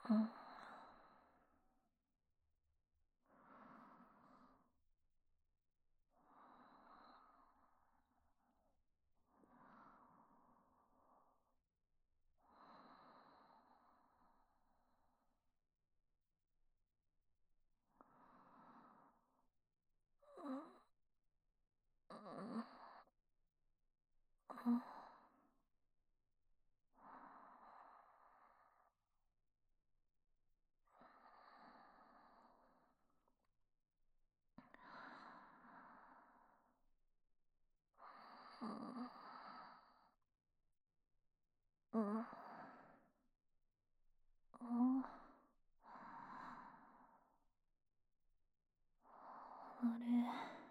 うんうんうんあれ、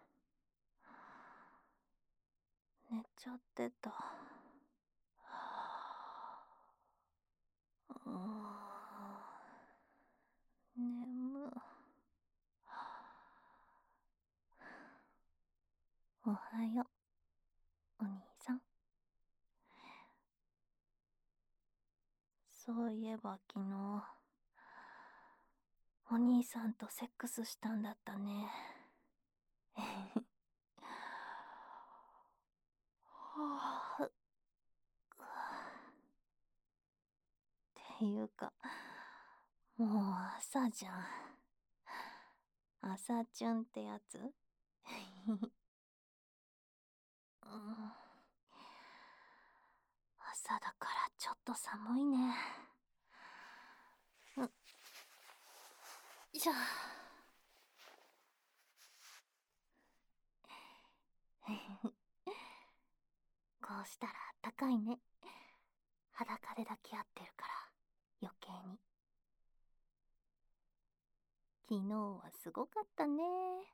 寝ちゃってた。眠。おはよう、お兄さん。そういえば昨日、お兄さんとセックスしたんだったね。はぁっていうか、もう朝じゃん。朝チュンってやつうん、朝だからちょっと寒いね。よいしょ。こうしたらあったかいね。裸で抱き合ってるから余計に。昨日はすごかったね。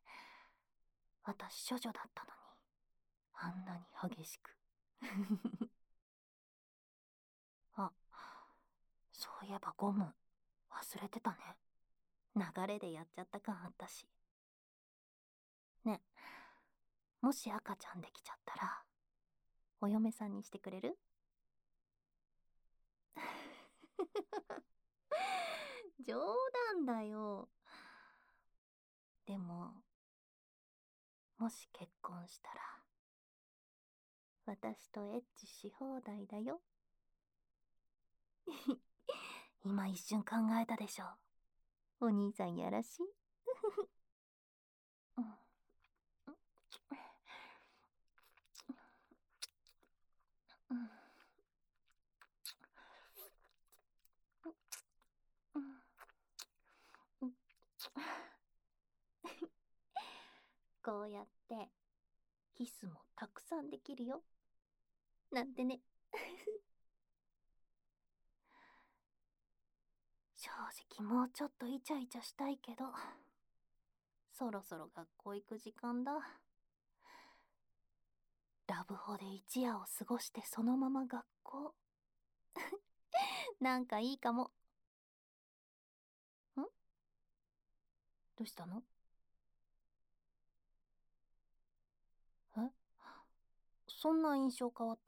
私処女だったのにあんなに激しく。あ、そういえばゴム忘れてたね。流れでやっちゃった感あったし。ね、もし赤ちゃんできちゃったらお嫁さんにしてくれる？冗談だよ。でも、もし結婚したら私とエッチし放題だよ。今一瞬考えたでしょ。お兄さんやらしい。うんうんうんうん。こうやってキスもたくさんできるよ。なんてね。正直もうちょっとイチャイチャしたいけど、そろそろ学校行く時間だ。ラブホで一夜を過ごしてそのまま学校。なんかいいかも。ん？どうしたの？え？そんな印象変わった？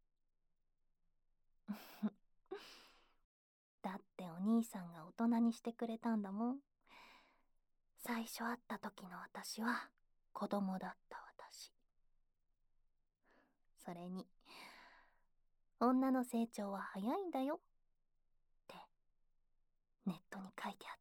だってお兄さんが大人にしてくれたんだもん。最初会った時の私は子供だった私。それに、女の成長は早いんだよってネットに書いてあった。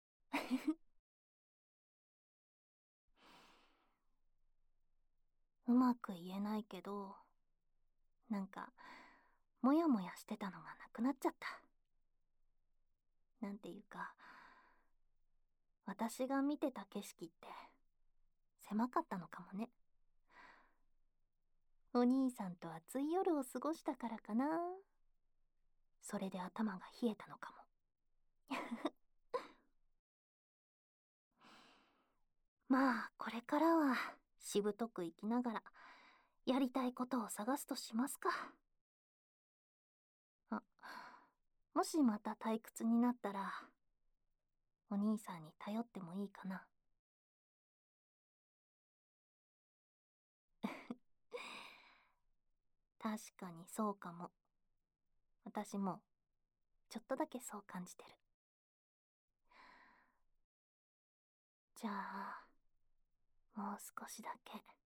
うまく言えないけど、なんかモヤモヤしてたのがなくなっちゃった。なんていうか、私が見てた景色って狭かったのかもね。お兄さんと暑い夜を過ごしたからかな。それで頭が冷えたのかも。まあこれからはしぶとく生きながらやりたいことを探すとしますか。あ、もしまた退屈になったらお兄さんに頼ってもいいかな。確かにそうかも。私もちょっとだけそう感じてる。じゃあもう少しだけ